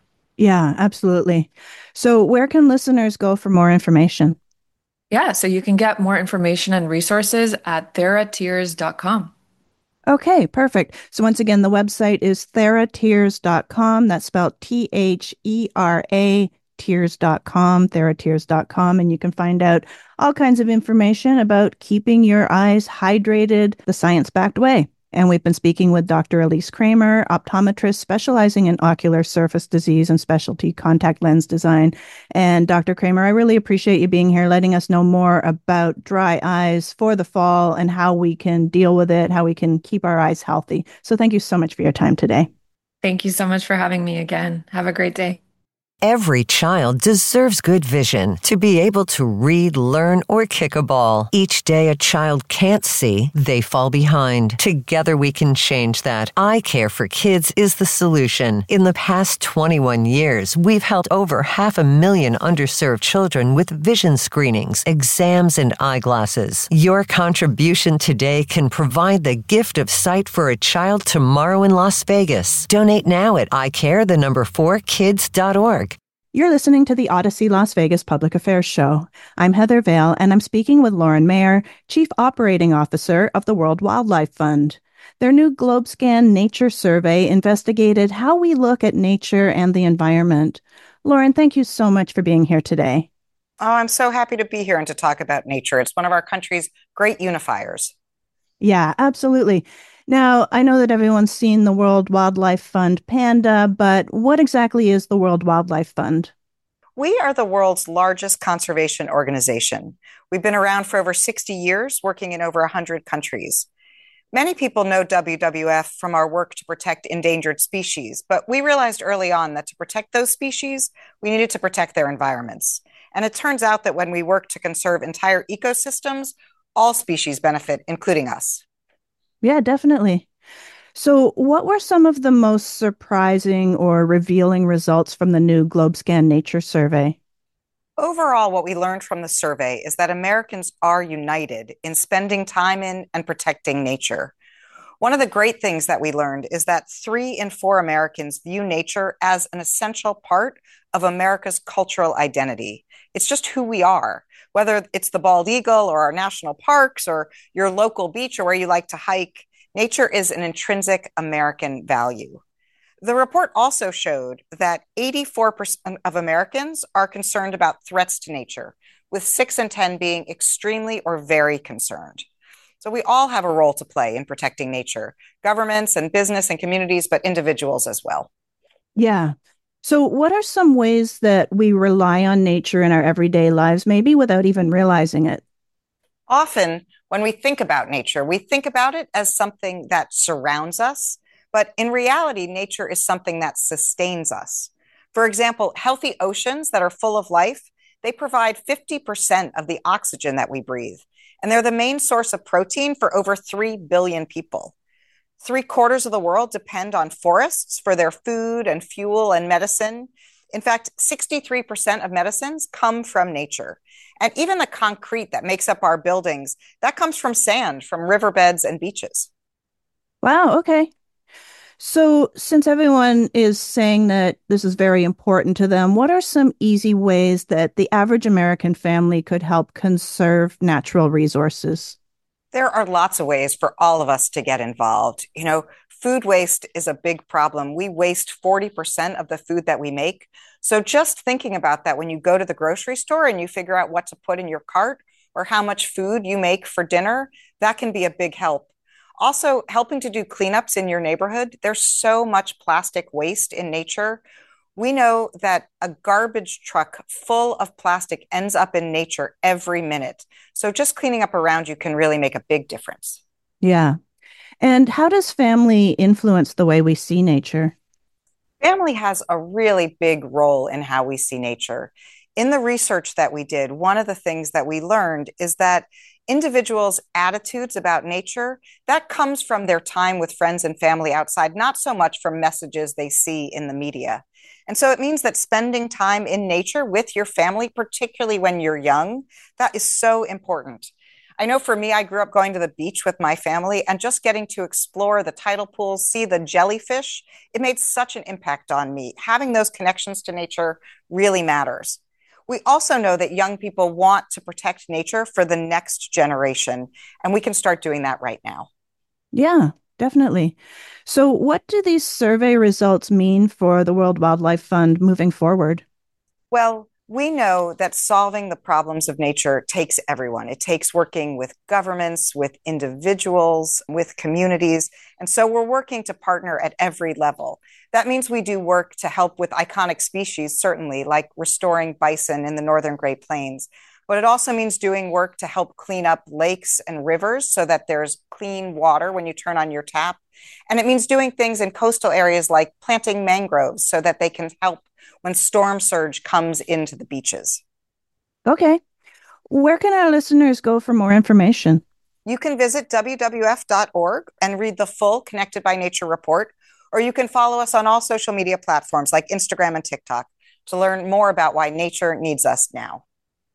Yeah, absolutely. So where can listeners go for more information? Yeah, so you can get more information and resources at theratears dot com. Okay, perfect. So once again, the website is theratears dot com. That's spelled T H E R A, tears dot com, theratears dot com. And you can find out all kinds of information about keeping your eyes hydrated the science-backed way. And we've been speaking with Doctor Elise Kramer, optometrist specializing in ocular surface disease and specialty contact lens design. And Doctor Kramer, I really appreciate you being here, letting us know more about dry eyes for the fall and how we can deal with it, how we can keep our eyes healthy. So thank you so much for your time today. Thank you so much for having me again. Have a great day. Every child deserves good vision to be able to read, learn, or kick a ball. Each day a child can't see, they fall behind. Together we can change that. Eye Care for Kids is the solution. In the past twenty-one years, we've helped over half a million underserved children with vision screenings, exams, and eyeglasses. Your contribution today can provide the gift of sight for a child tomorrow in Las Vegas. Donate now at eye care, the number four, kids dot org. You're listening to the Odyssey Las Vegas Public Affairs Show. I'm Heather Vale, and I'm speaking with Lauren Mayer, Chief Operating Officer of the World Wildlife Fund. Their new GlobeScan Nature Survey investigated how we look at nature and the environment. Lauren, thank you so much for being here today. Oh, I'm so happy to be here and to talk about nature. It's one of our country's great unifiers. Yeah, absolutely. Now, I know that everyone's seen the World Wildlife Fund PANDA, but what exactly is the World Wildlife Fund? We are the world's largest conservation organization. We've been around for over sixty years, working in over one hundred countries. Many people know W W F from our work to protect endangered species, but we realized early on that to protect those species, we needed to protect their environments. And it turns out that when we work to conserve entire ecosystems, all species benefit, including us. Yeah, definitely. So, what were some of the most surprising or revealing results from the new GlobeScan Nature Survey? Overall, what we learned from the survey is that Americans are united in spending time in and protecting nature. One of the great things that we learned is that three in four Americans view nature as an essential part of America's cultural identity. It's just who we are, whether it's the bald eagle or our national parks or your local beach or where you like to hike. Nature is an intrinsic American value. The report also showed that eighty-four percent of Americans are concerned about threats to nature, with six in ten being extremely or very concerned. So we all have a role to play in protecting nature, governments and business and communities, but individuals as well. Yeah. So, what are some ways that we rely on nature in our everyday lives, maybe without even realizing it? Often, when we think about nature, we think about it as something that surrounds us. But in reality, nature is something that sustains us. For example, healthy oceans that are full of life, they provide fifty percent of the oxygen that we breathe. And they're the main source of protein for over three billion people. Three quarters of the world depend on forests for their food and fuel and medicine. In fact, sixty-three percent of medicines come from nature. And even the concrete that makes up our buildings, that comes from sand, from riverbeds and beaches. Wow, okay. So, since everyone is saying that this is very important to them, what are some easy ways that the average American family could help conserve natural resources? There are lots of ways for all of us to get involved. You know, food waste is a big problem. We waste forty percent of the food that we make. So just thinking about that when you go to the grocery store and you figure out what to put in your cart or how much food you make for dinner, that can be a big help. Also, helping to do cleanups in your neighborhood. There's so much plastic waste in nature. We know that a garbage truck full of plastic ends up in nature every minute. So just cleaning up around you can really make a big difference. Yeah. And how does family influence the way we see nature? Family has a really big role in how we see nature. In the research that we did, one of the things that we learned is that individuals' attitudes about nature, that comes from their time with friends and family outside, not so much from messages they see in the media. And so it means that spending time in nature with your family, particularly when you're young, that is so important. I know for me, I grew up going to the beach with my family and just getting to explore the tidal pools, see the jellyfish, it made such an impact on me. Having those connections to nature really matters. We also know that young people want to protect nature for the next generation, and we can start doing that right now. Yeah, definitely. So, what do these survey results mean for the World Wildlife Fund moving forward? Well, we know that solving the problems of nature takes everyone. It takes working with governments, with individuals, with communities. And so we're working to partner at every level. That means we do work to help with iconic species, certainly, like restoring bison in the northern Great Plains. But it also means doing work to help clean up lakes and rivers so that there's clean water when you turn on your tap. And it means doing things in coastal areas like planting mangroves so that they can help when storm surge comes into the beaches. Okay. Where can our listeners go for more information? You can visit W W F dot org and read the full Connected by Nature report, or you can follow us on all social media platforms like Instagram and TikTok to learn more about why nature needs us now.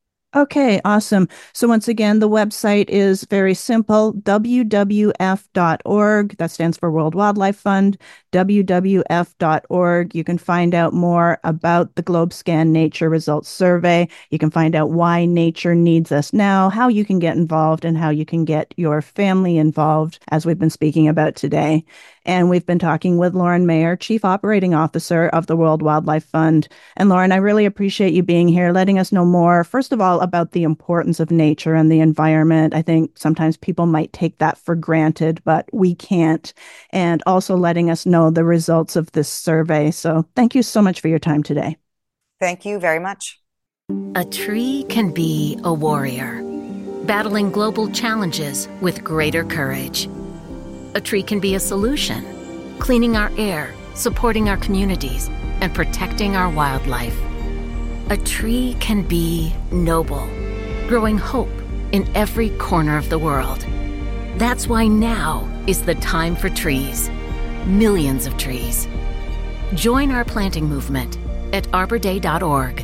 Okay, awesome. So once again, the website is very simple, W W F dot org. That stands for World Wildlife Fund. w w f dot org. You can find out more about the GlobeScan Nature Results Survey. You can find out why nature needs us now, how you can get involved, and how you can get your family involved, as we've been speaking about today. And we've been talking with Lauren Mayer, Chief Operating Officer of the World Wildlife Fund. And Lauren, I really appreciate you being here, letting us know more, first of all, about the importance of nature and the environment. I think sometimes people might take that for granted, but we can't. And also letting us know the results of this survey. So thank you so much for your time today. Thank you very much. A tree can be a warrior, battling global challenges with greater courage. A tree can be a solution, cleaning our air, supporting our communities, and protecting our wildlife. A tree can be noble, growing hope in every corner of the world. That's why now is the time for trees. Millions of trees. Join our planting movement at arbor day dot org.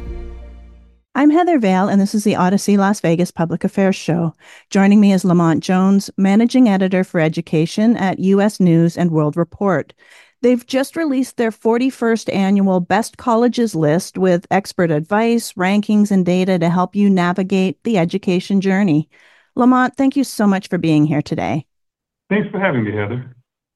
I'm Heather Vale, and this is the Odyssey Las Vegas Public Affairs Show. Joining me is Lamont Jones, Managing Editor for Education at U S News and World Report. They've just released their forty-first annual Best Colleges list with expert advice, rankings, and data to help you navigate the education journey. Lamont, thank you so much for being here today. Thanks for having me, Heather.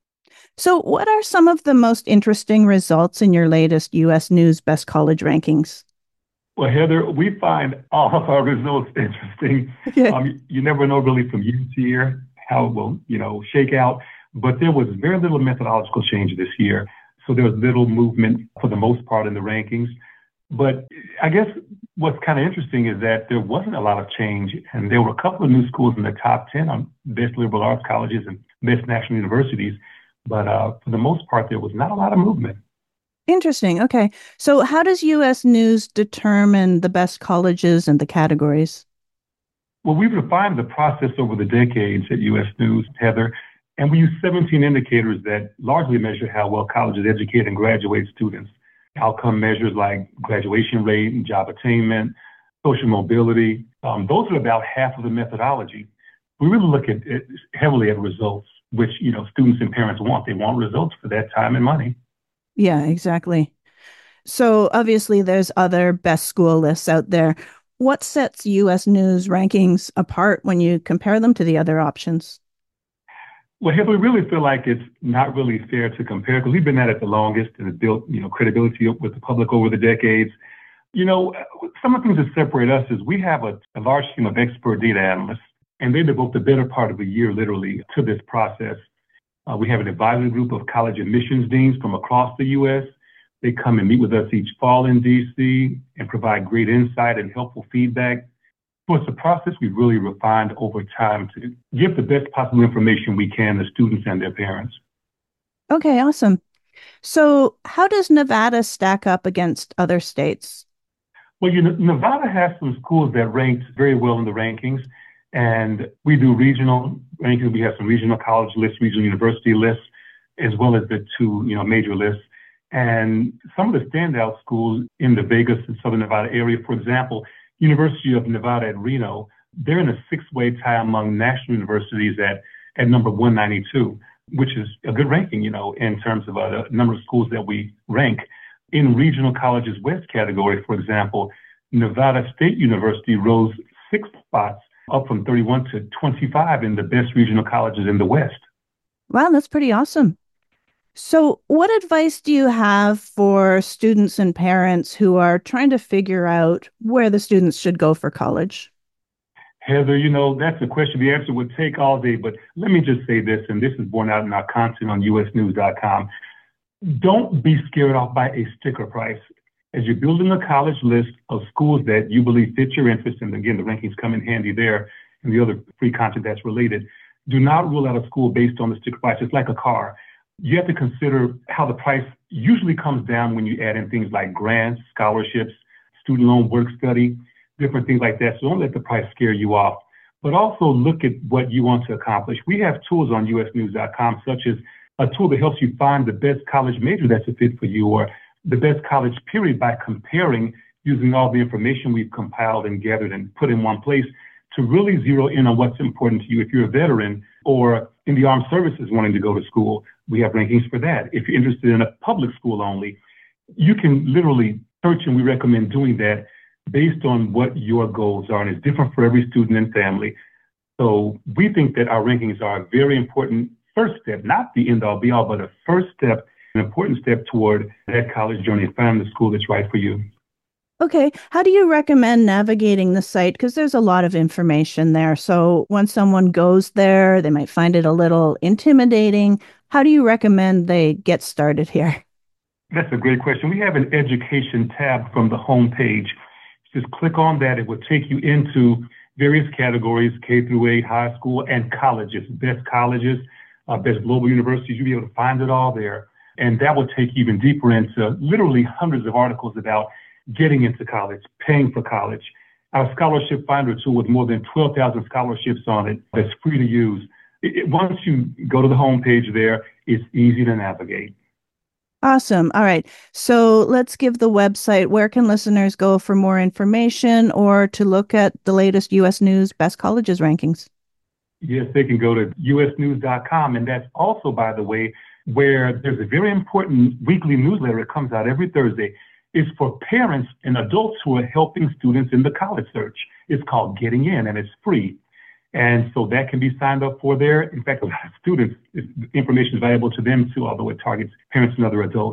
So what are some of the most interesting results in your latest U S News Best College rankings? Well, Heather, we find all of our results interesting. Yeah. Um, you never know really from year to year how it will, you know, shake out. But there was very little methodological change this year. So there was little movement for the most part in the rankings. But I guess what's kind of interesting is that there wasn't a lot of change. And there were a couple of new schools in the top ten on best liberal arts colleges and best national universities. But uh, for the most part, there was not a lot of movement. Interesting. Okay. So how does U S News determine the best colleges and the categories? Well, we've refined the process over the decades at U S News, Heather, and we use seventeen indicators that largely measure how well colleges educate and graduate students. Outcome measures like graduation rate and job attainment, social mobility. Um, those are about half of the methodology. We really look at it heavily at results, which, you know, students and parents want. They want results for that time and money. Yeah, exactly. So obviously there's other best school lists out there. What sets U S News rankings apart when you compare them to the other options? Well, Heather, we really feel like it's not really fair to compare because we've been at it the longest and have built, you know, credibility with the public over the decades. You know, some of the things that separate us is we have a, a large team of expert data analysts, and they devote the better part of a year literally to this process. Uh, we have an advisory group of college admissions deans from across the U S. They come and meet with us each fall in D C and provide great insight and helpful feedback. So it's a process we've really refined over time to give the best possible information we can to students and their parents. Okay, awesome. So how does Nevada stack up against other states? Well, you know, Nevada has some schools that ranked very well in the rankings. And we do regional rankings. We have some regional college lists, regional university lists, as well as the two, you know, major lists. And some of the standout schools in the Vegas and Southern Nevada area, for example, University of Nevada at Reno, they're in a six-way tie among national universities at, at number one ninety-two, which is a good ranking, you know, in terms of uh, the number of schools that we rank. In Regional Colleges West category, for example, Nevada State University rose six spots, up from thirty-one to twenty-five in the best regional colleges in the West. Wow, that's pretty awesome. So what advice do you have for students and parents who are trying to figure out where the students should go for college? Heather, you know, that's a question the answer would take all day, but let me just say this, and this is borne out in our content on U S news dot com. Don't be scared off by a sticker price. As you're building a college list of schools that you believe fit your interest, and again, the rankings come in handy there, and the other free content that's related, do not rule out a school based on the sticker price. It's like a car. You have to consider how the price usually comes down when you add in things like grants, scholarships, student loan work study, different things like that. So don't let the price scare you off, but also look at what you want to accomplish. We have tools on U S news dot com, such as a tool that helps you find the best college major that's a fit for you, or the best college period by comparing using all the information we've compiled and gathered and put in one place to really zero in on what's important to you if you're a veteran or in the armed services wanting to go to school. we have rankings for that. If you're interested in a public school only, you can literally search, and we recommend doing that based on what your goals are, and it's different for every student and family. So we think that our rankings are a very important first step, not the end all be all, but a first step, an important step toward that college journey and finding the school that's right for you. Okay. How do you recommend navigating the site? Because there's a lot of information there. So when someone goes there, they might find it a little intimidating. How do you recommend they get started here? That's a great question. We have an education tab from the home page. Just click on that. It will take you into various categories, K through eight, high school, and colleges, best colleges, uh, best global universities. You'll be able to find it all there. And that will take you even deeper into literally hundreds of articles about getting into college, paying for college. Our scholarship finder tool with more than twelve thousand scholarships on it that's free to use. It, it, once you go to the homepage there, it's easy to navigate. Awesome. All right. So let's give the website. Where can listeners go for more information or to look at the latest U S News Best Colleges rankings? Yes, they can go to U S news dot com. And that's also, by the way, where there's a very important weekly newsletter that comes out every Thursday. It's for parents and adults who are helping students in the college search. It's called Getting In, and it's free. And so that can be signed up for there. In fact, a lot of students, information is valuable to them too, although it targets parents and other adults.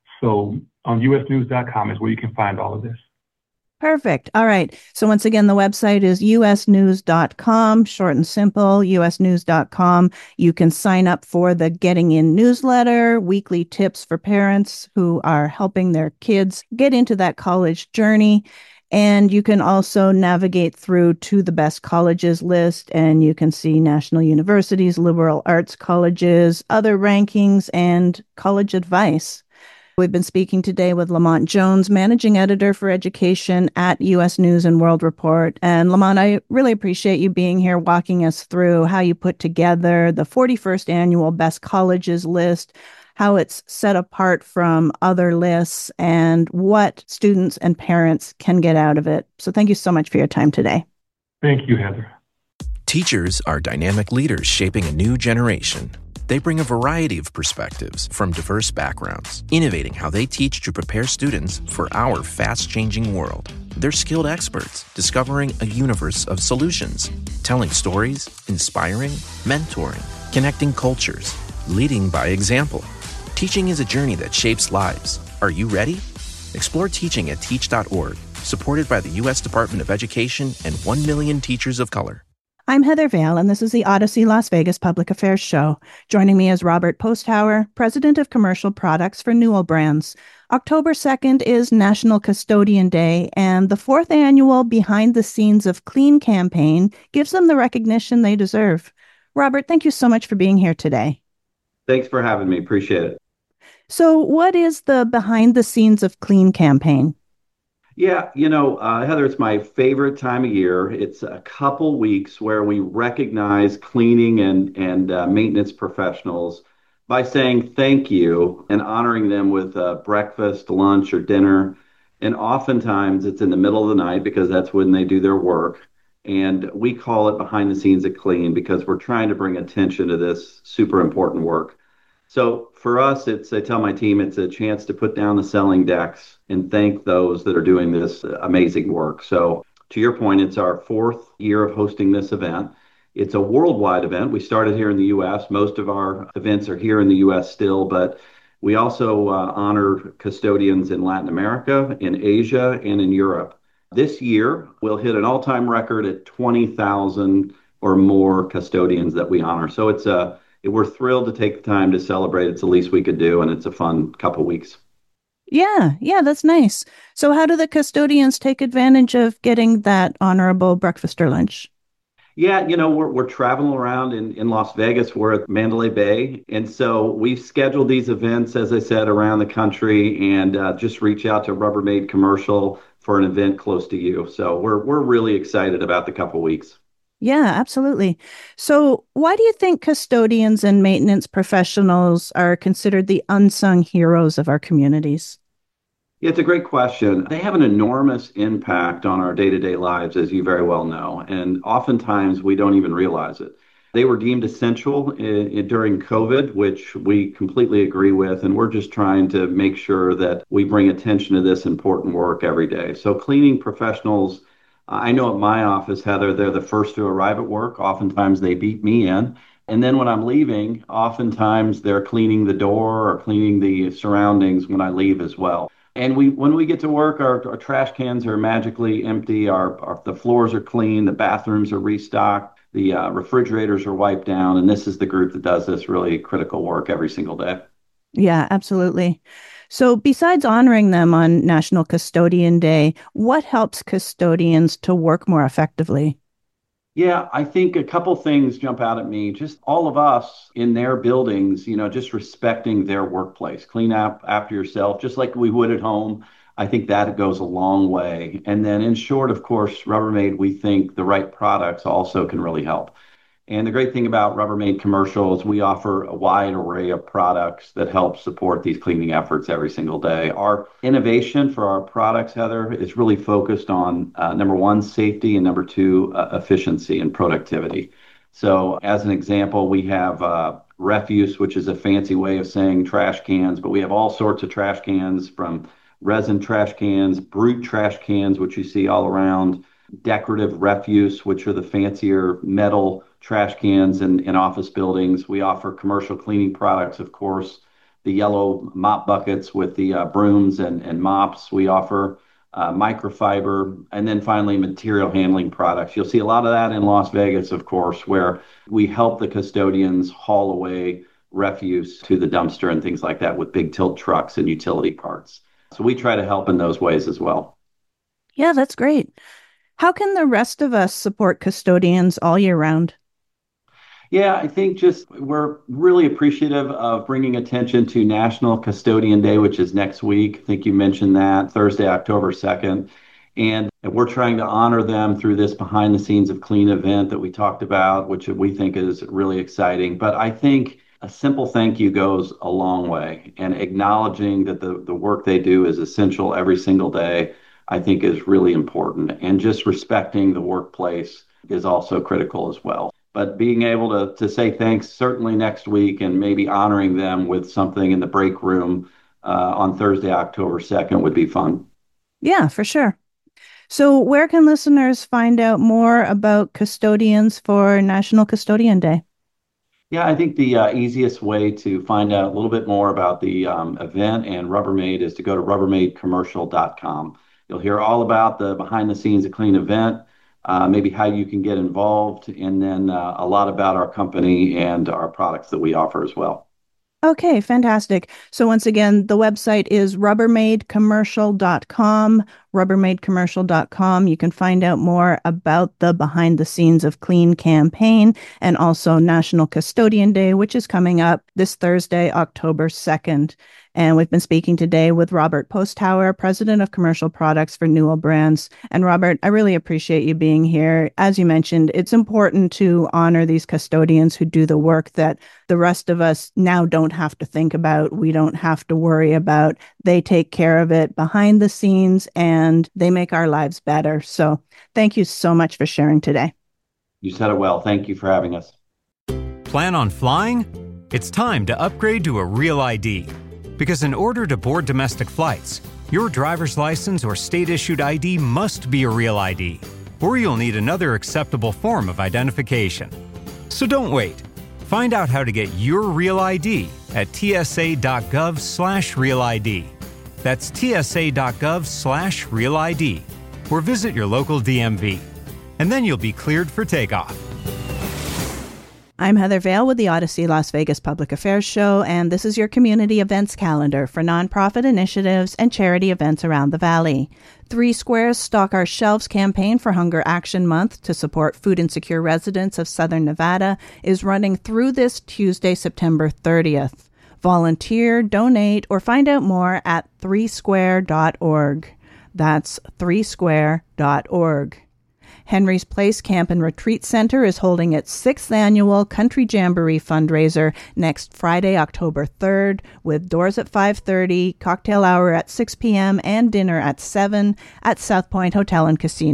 So on U S news dot com is where you can find all of this. Perfect. All right. So once again, the website is U S news dot com, short and simple, U S news dot com. You can sign up for the Getting In newsletter, weekly tips for parents who are helping their kids get into that college journey. And you can also navigate through to the best colleges list, and you can see national universities, liberal arts colleges, other rankings, and college advice. We've been speaking today with Lamont Jones, Managing Editor for Education at U S News and World Report. And Lamont, I really appreciate you being here, walking us through how you put together the forty-first Annual Best Colleges list, how it's set apart from other lists, and what students and parents can get out of it. So thank you so much for your time today. Thank you, Heather. Teachers are dynamic leaders shaping a new generation. They bring a variety of perspectives from diverse backgrounds, innovating how they teach to prepare students for our fast-changing world. They're skilled experts, discovering a universe of solutions, telling stories, inspiring, mentoring, connecting cultures, leading by example. Teaching is a journey that shapes lives. Are you ready? Explore teaching at teach dot org, supported by the U S Department of Education and one million teachers of color. I'm Heather Vale, and this is the Odyssey Las Vegas Public Affairs Show. Joining me is Robert Posthauer, President of Commercial Products for Newell Brands. October second is National Custodian Day, and the fourth annual Behind the Scenes of Clean campaign gives them the recognition they deserve. Robert, thank you so much for being here today. Thanks for having me. Appreciate it. So what is the Behind the Scenes of Clean campaign? Yeah, you know, uh, Heather, it's my favorite time of year. It's a couple weeks where we recognize cleaning and, and uh, maintenance professionals by saying thank you and honoring them with uh, breakfast, lunch, or dinner. And oftentimes it's in the middle of the night because that's when they do their work. And we call it Behind the Scenes of Clean because we're trying to bring attention to this super important work. So for us, it's, I tell my team, it's a chance to put down the selling decks and thank those that are doing this amazing work. So to your point, it's our fourth year of hosting this event. It's a worldwide event. We started here in the U S. Most of our events are here in the U S still, but we also uh, honor custodians in Latin America, in Asia, and in Europe. This year, we'll hit an all-time record at twenty thousand or more custodians that we honor. So it's a We're thrilled to take the time to celebrate. It's the least we could do, and it's a fun couple weeks. Yeah, yeah, that's nice. So how do the custodians take advantage of getting that honorable breakfast or lunch? Yeah, you know, we're we're traveling around in, in Las Vegas. We're at Mandalay Bay. And so we've scheduled these events, as I said, around the country, and uh, just reach out to Rubbermaid Commercial for an event close to you. So we're we're really excited about the couple weeks. Yeah, absolutely. So why do you think custodians and maintenance professionals are considered the unsung heroes of our communities? Yeah, it's a great question. They have an enormous impact on our day-to-day lives, as you very well know, and oftentimes we don't even realize it. They were deemed essential in, in, during COVID, which we completely agree with. And we're just trying to make sure that we bring attention to this important work every day. So cleaning professionals, I know at my office, Heather, they're the first to arrive at work. Oftentimes they beat me in. And then when I'm leaving, oftentimes they're cleaning the door or cleaning the surroundings when I leave as well. And we, when we get to work, our, our trash cans are magically empty. Our, our the floors are clean. The bathrooms are restocked. The uh, refrigerators are wiped down. And this is the group that does this really critical work every single day. Yeah, absolutely. So besides honoring them on National Custodian Day, what helps custodians to work more effectively? Yeah, I think a couple things jump out at me. Just all of us in their buildings, you know, just respecting their workplace. Clean up after yourself, just like we would at home. I think that goes a long way. And then in short, of course, Rubbermaid, we think the right products also can really help. And the great thing about Rubbermaid Commercial is we offer a wide array of products that help support these cleaning efforts every single day. Our innovation for our products, Heather, is really focused on, uh, number one, safety, and number two, uh, efficiency and productivity. So as an example, we have uh, refuse, which is a fancy way of saying trash cans, but we have all sorts of trash cans, from resin trash cans, brute trash cans, which you see all around, decorative refuse, which are the fancier metal trash cans in, in office buildings. We offer commercial cleaning products, of course, the yellow mop buckets with the uh, brooms and, and mops. We offer uh, microfiber, and then finally material handling products. You'll see a lot of that in Las Vegas, of course, where we help the custodians haul away refuse to the dumpster and things like that with big tilt trucks and utility parts. So we try to help in those ways as well. Yeah, that's great. How can the rest of us support custodians all year round? Yeah, I think just we're really appreciative of bringing attention to National Custodian Day, which is next week. I think you mentioned that, Thursday, October second. And we're trying to honor them through this behind the scenes of clean event that we talked about, which we think is really exciting. But I think a simple thank you goes a long way, and acknowledging that the, the work they do is essential every single day, I think is really important. And just respecting the workplace is also critical as well. But being able to, to say thanks certainly next week, and maybe honoring them with something in the break room uh, on Thursday, October second would be fun. Yeah, for sure. So where can listeners find out more about custodians for National Custodian Day? Yeah, I think the uh, easiest way to find out a little bit more about the um, event and Rubbermaid is to go to rubbermaid commercial dot com. You'll hear all about the behind the scenes of clean event, uh, maybe how you can get involved, and then uh, a lot about our company and our products that we offer as well. Okay, fantastic. So once again, the website is rubbermaid commercial dot com, rubbermaid commercial dot com. You can find out more about the Behind the Scenes of Clean campaign, and also National Custodian Day, which is coming up this Thursday, October second. And we've been speaking today with Robert Posthauer, President of Commercial Products for Newell Brands. And Robert, I really appreciate you being here. As you mentioned, it's important to honor these custodians who do the work that the rest of us now don't have to think about. We don't have to worry about. They take care of it behind the scenes, and they make our lives better. So thank you so much for sharing today. You said it well. Thank you for having us. Plan on flying? It's time to upgrade to a Real I D. Because in order to board domestic flights, your driver's license or state-issued I D must be a Real I D, or you'll need another acceptable form of identification. So don't wait. Find out how to get your Real I D at tsa.gov slash Real ID. That's tsa.gov slash Real ID, or visit your local D M V. And then you'll be cleared for takeoff. I'm Heather Vale with the Odyssey Las Vegas Public Affairs Show, and this is your community events calendar for nonprofit initiatives and charity events around the Valley. Three Squares Stock Our Shelves campaign for Hunger Action Month to support food insecure residents of Southern Nevada is running through this Tuesday, September thirtieth. Volunteer, donate, or find out more at three square dot org. That's three square dot org. Henry's Place Camp and Retreat Center is holding its sixth annual Country Jamboree fundraiser next Friday, October third, with doors at five thirty, cocktail hour at six p.m., and dinner at seven at South Point Hotel and Casino.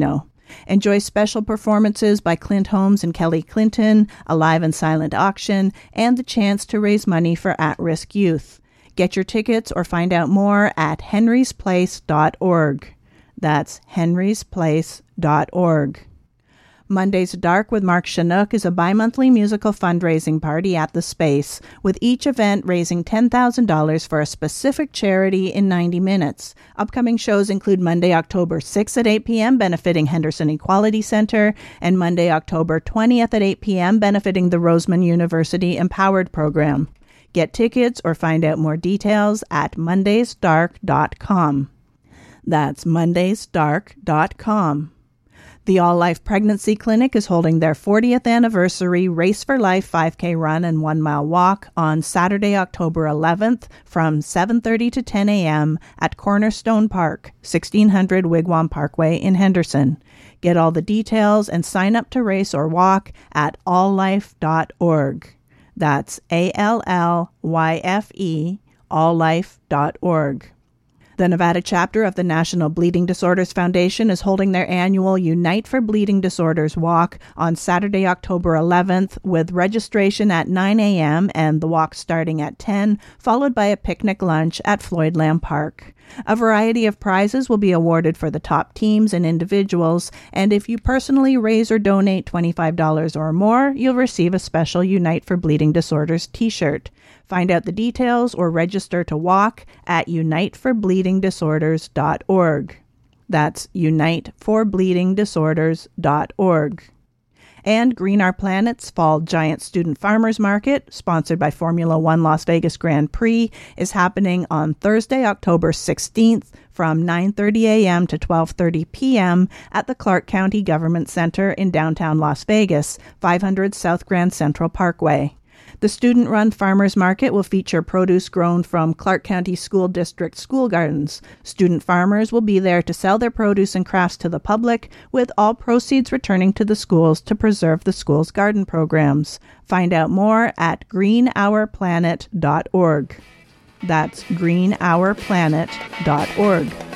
Enjoy special performances by Clint Holmes and Kelly Clinton, a live and silent auction, and the chance to raise money for at-risk youth. Get your tickets or find out more at henrys place dot org. That's henrys place dot org. Monday's Dark with Mark Chinook is a bi-monthly musical fundraising party at the Space, with each event raising ten thousand dollars for a specific charity in ninety minutes. Upcoming shows include Monday, October sixth at eight p.m. benefiting Henderson Equality Center, and Monday, October twentieth at eight p.m. benefiting the Roseman University Empowered Program. Get tickets or find out more details at mondays dark dot com. That's mondays dark dot com. The All Life Pregnancy Clinic is holding their fortieth anniversary Race for Life five K run and one mile walk on Saturday, October eleventh from seven thirty to ten a.m. at Cornerstone Park, sixteen hundred Wigwam Parkway in Henderson. Get all the details and sign up to race or walk at all life dot org. That's A L L Y F E, all life dot org. The Nevada chapter of the National Bleeding Disorders Foundation is holding their annual Unite for Bleeding Disorders walk on Saturday, October eleventh, with registration at nine a.m. and the walk starting at ten, followed by a picnic lunch at Floyd Lamb Park. A variety of prizes will be awarded for the top teams and individuals, and if you personally raise or donate twenty-five dollars or more, you'll receive a special Unite for Bleeding Disorders t-shirt. Find out the details or register to walk at unite for bleeding disorders dot org. That's unite for bleeding disorders dot org. And Green Our Planet's Fall Giant Student Farmers Market, sponsored by Formula One Las Vegas Grand Prix, is happening on Thursday, October sixteenth from nine thirty a.m. to twelve thirty p.m. at the Clark County Government Center in downtown Las Vegas, five hundred South Grand Central Parkway. The student-run farmers market will feature produce grown from Clark County School District school gardens. Student farmers will be there to sell their produce and crafts to the public, with all proceeds returning to the schools to preserve the school's garden programs. Find out more at green our planet dot org. That's green our planet dot org.